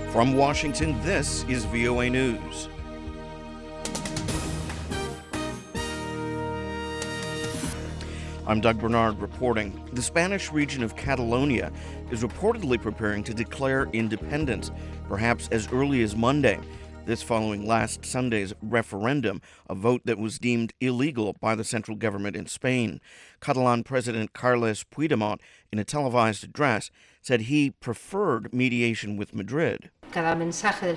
From Washington, this is VOA News. I'm Doug Bernard reporting. The Spanish region of Catalonia is reportedly preparing to declare independence, perhaps as early as Monday. This following last Sunday's referendum, a vote that was deemed illegal by the central government in Spain. Catalan President Carles Puigdemont, in a televised address, said he preferred mediation with Madrid. However,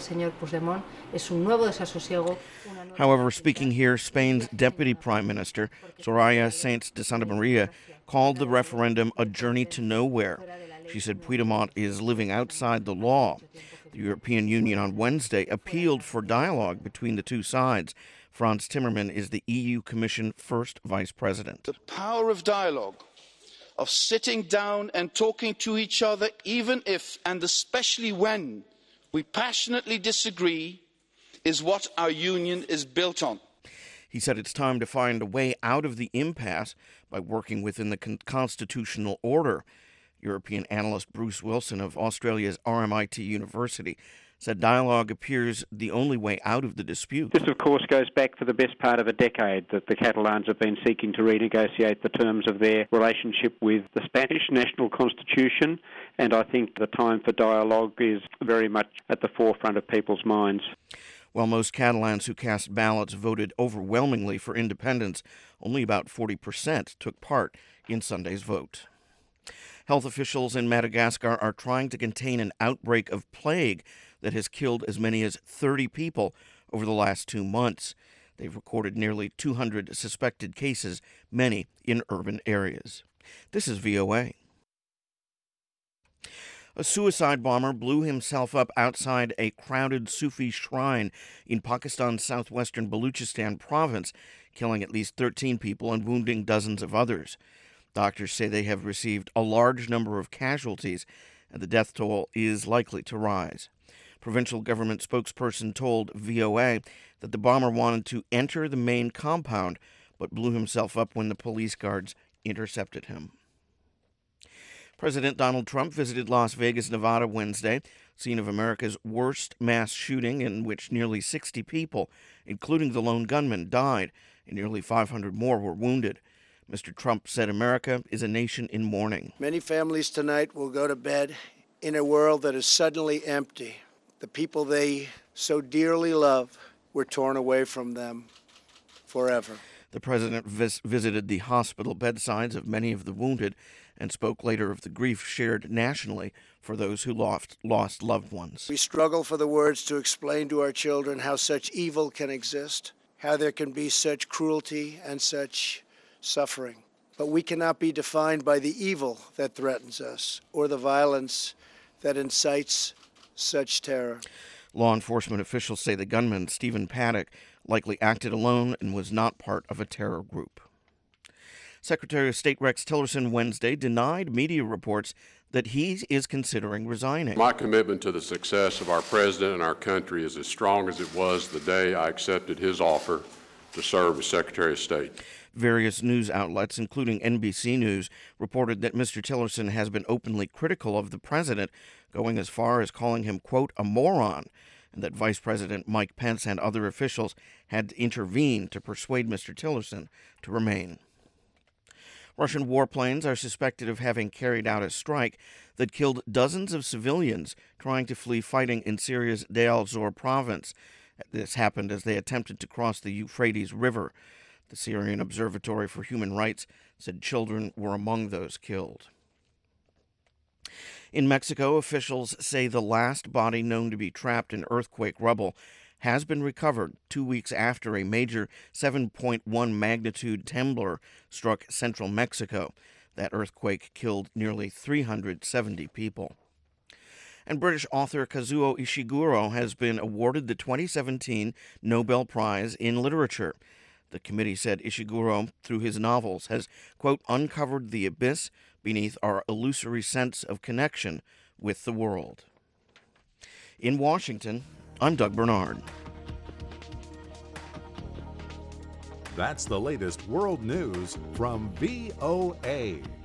speaking here, Spain's Deputy Prime Minister, Soraya Sáenz de Santamaría, called the referendum a journey to nowhere. She said Puigdemont is living outside the law. The European Union on Wednesday appealed for dialogue between the two sides. Frans Timmermans is the EU Commission first vice president. The power of dialogue, of sitting down and talking to each other, even if and especially when we passionately disagree, is what our union is built on. He said it's time to find a way out of the impasse by working within the constitutional order. European analyst Bruce Wilson of Australia's RMIT University said dialogue appears the only way out of the dispute. This, of course, goes back for the best part of a decade that the Catalans have been seeking to renegotiate the terms of their relationship with the Spanish national constitution, and I think the time for dialogue is very much at the forefront of people's minds. While most Catalans who cast ballots voted overwhelmingly for independence, only about 40% took part in Sunday's vote. Health officials in Madagascar are trying to contain an outbreak of plague that has killed as many as 30 people over the last 2 months. They've recorded nearly 200 suspected cases, many in urban areas. This is VOA. A suicide bomber blew himself up outside a crowded Sufi shrine in Pakistan's southwestern Baluchistan province, killing at least 13 people and wounding dozens of others. Doctors say they have received a large number of casualties, and the death toll is likely to rise. Provincial government spokesperson told VOA that the bomber wanted to enter the main compound, but blew himself up when the police guards intercepted him. President Donald Trump visited Las Vegas, Nevada Wednesday, scene of America's worst mass shooting in which nearly 60 people, including the lone gunman, died, and nearly 500 more were wounded. Mr. Trump said America is a nation in mourning. Many families tonight will go to bed in a world that is suddenly empty. The people they so dearly love were torn away from them forever. The president visited the hospital bedsides of many of the wounded and spoke later of the grief shared nationally for those who lost loved ones. We struggle for the words to explain to our children how such evil can exist, how there can be such cruelty and such suffering. But we cannot be defined by the evil that threatens us or the violence that incites such terror. Law enforcement officials say the gunman, Stephen Paddock, likely acted alone and was not part of a terror group. Secretary of State Rex Tillerson Wednesday denied media reports that he is considering resigning. My commitment to the success of our president and our country is as strong as it was the day I accepted his offer to serve as Secretary of State. Various news outlets, including NBC News, reported that Mr. Tillerson has been openly critical of the president, going as far as calling him, quote, a moron, and that Vice President Mike Pence and other officials had to intervene to persuade Mr. Tillerson to remain. Russian warplanes are suspected of having carried out a strike that killed dozens of civilians trying to flee fighting in Syria's Deir ez-Zor province. This happened as they attempted to cross the Euphrates River. The Syrian Observatory for Human Rights said children were among those killed. In Mexico, officials say the last body known to be trapped in earthquake rubble has been recovered 2 weeks after a major 7.1 magnitude temblor struck central Mexico. That earthquake killed nearly 370 people. And British author Kazuo Ishiguro has been awarded the 2017 Nobel Prize in Literature. The committee said Ishiguro, through his novels, has, quote, uncovered the abyss beneath our illusory sense of connection with the world. In Washington, I'm Doug Bernard. That's the latest world news from VOA.